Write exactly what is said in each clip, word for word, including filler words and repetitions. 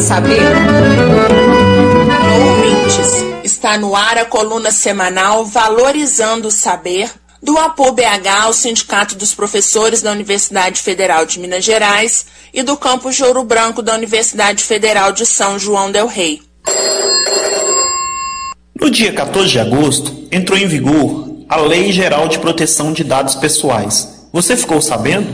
saber? Ouvintes, está no ar a coluna semanal Valorizando o Saber, do ApoB H, o Sindicato dos Professores da Universidade Federal de Minas Gerais, e do Campus de Ouro Branco da Universidade Federal de São João del Rei. No dia quatorze de agosto, entrou em vigor a Lei Geral de Proteção de Dados Pessoais. Você ficou sabendo?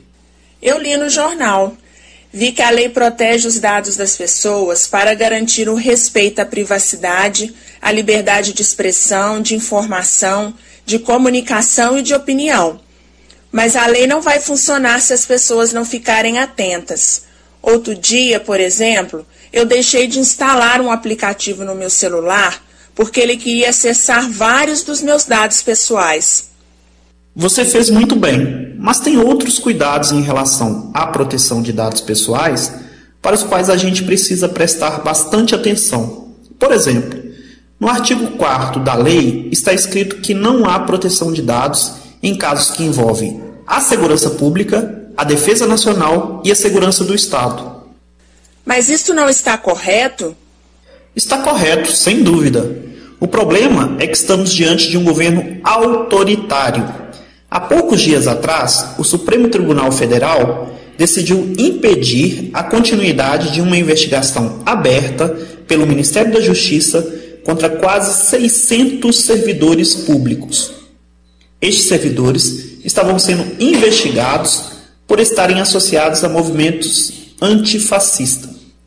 Eu li no jornal. Vi que a lei protege os dados das pessoas para garantir o respeito à privacidade, à liberdade de expressão, de informação, de comunicação e de opinião. Mas a lei não vai funcionar se as pessoas não ficarem atentas. Outro dia, por exemplo, eu deixei de instalar um aplicativo no meu celular porque ele queria acessar vários dos meus dados pessoais. Você fez muito bem, mas tem outros cuidados em relação à proteção de dados pessoais para os quais a gente precisa prestar bastante atenção. Por exemplo, no artigo quarto da lei está escrito que não há proteção de dados em casos que envolvem a segurança pública, a defesa nacional e a segurança do Estado. Mas isso não está correto? Está correto, sem dúvida. O problema é que estamos diante de um governo autoritário. Há poucos dias atrás, o Supremo Tribunal Federal decidiu impedir a continuidade de uma investigação aberta pelo Ministério da Justiça contra quase seiscentos servidores públicos. Estes servidores estavam sendo investigados por estarem associados a movimentos antifascistas.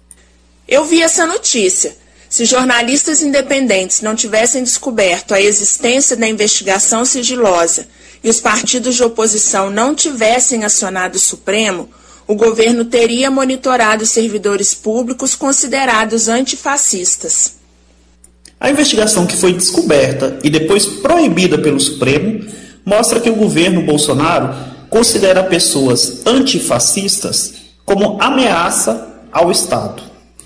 Eu vi essa notícia. Se jornalistas independentes não tivessem descoberto a existência da investigação sigilosa e os partidos de oposição não tivessem acionado o Supremo, o governo teria monitorado servidores públicos considerados antifascistas. A investigação que foi descoberta e depois proibida pelo Supremo mostra que o governo Bolsonaro considera pessoas antifascistas como ameaça ao Estado.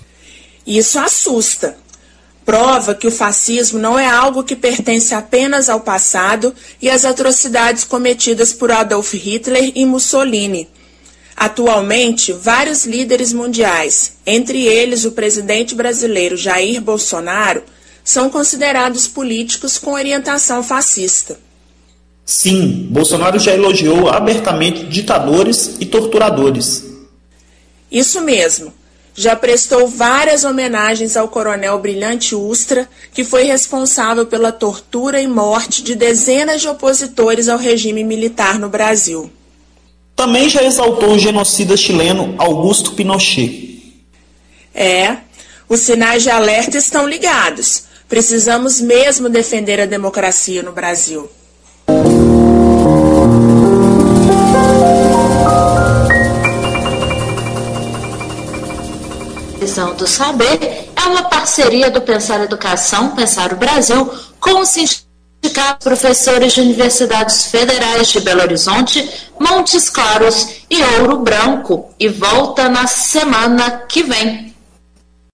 Isso assusta. Prova que o fascismo não é algo que pertence apenas ao passado e às atrocidades cometidas por Adolf Hitler e Mussolini. Atualmente, vários líderes mundiais, entre eles o presidente brasileiro Jair Bolsonaro, são considerados políticos com orientação fascista. Sim, Bolsonaro já elogiou abertamente ditadores e torturadores. Isso mesmo. Já prestou várias homenagens ao coronel Brilhante Ustra, que foi responsável pela tortura e morte de dezenas de opositores ao regime militar no Brasil. Também já exaltou o genocida chileno Augusto Pinochet. É, os sinais de alerta estão ligados. Precisamos mesmo defender a democracia no Brasil. Visão do Saber é uma parceria do Pensar Educação, Pensar o Brasil, com o Sindicato de Professores de Universidades Federais de Belo Horizonte, Montes Claros e Ouro Branco, e volta na semana que vem.